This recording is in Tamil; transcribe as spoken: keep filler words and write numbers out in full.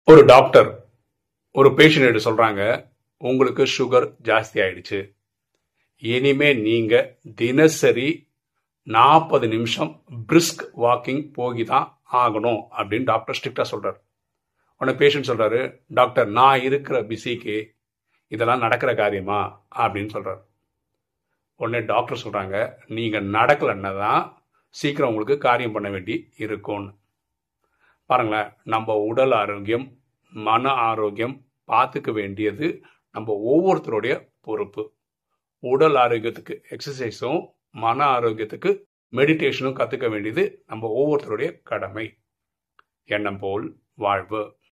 ஒரு டாக்டர் ஒரு பேஷண்ட் சொல்றாங்க, உங்களுக்கு சுகர் ஜாஸ்தி ஆயிடுச்சு, இனிமே நீங்க தினசரி நாற்பது நிமிஷம் பிரிஸ்க் வாக்கிங் போகி தான் ஆகணும் அப்படின்னு டாக்டர் ஸ்ட்ரிக்டா சொல்றாரு. உடனே பேஷண்ட் சொல்றாரு, டாக்டர் நான் இருக்கிற பிஸிக்கு இதெல்லாம் நடக்கிற காரியமா அப்படின்னு சொல்றாரு. உடனே டாக்டர் சொல்றாங்க, நீங்க நடக்கலன்னா தான் சீக்கிரம் உங்களுக்கு காரியம் பண்ண வேண்டி இருக்கும்னு. பாருங்களேன், நம்ம உடல் ஆரோக்கியம் மன ஆரோக்கியம் பார்த்துக்க வேண்டியது நம்ம ஒவ்வொருத்தருடைய பொறுப்பு. உடல் ஆரோக்கியத்துக்கு எக்ஸசைஸும் மன ஆரோக்கியத்துக்கு மெடிடேஷனும் கற்றுக்க வேண்டியது நம்ம ஒவ்வொருத்தருடைய கடமை. எண்ணம் போல் வாழ்வு.